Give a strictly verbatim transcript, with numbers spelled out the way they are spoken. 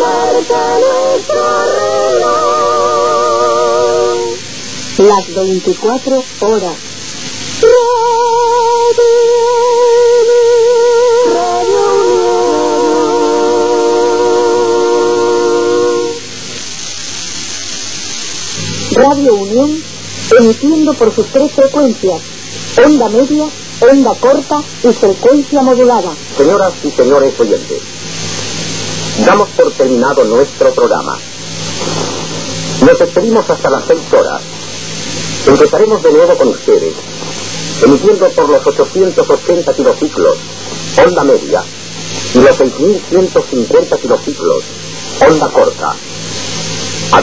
marca nuestro reloj. Las veinticuatro horas. Radio Unión. Radio Unión, emitiendo por sus tres frecuencias, onda media, onda corta y frecuencia modulada. Señoras y señores oyentes, damos por terminado nuestro programa. Nos despedimos hasta las seis horas. Empezaremos de nuevo con ustedes, emitiendo por los ochocientos ochenta kilociclos, onda media, y los seis mil ciento cincuenta kilociclos, onda corta.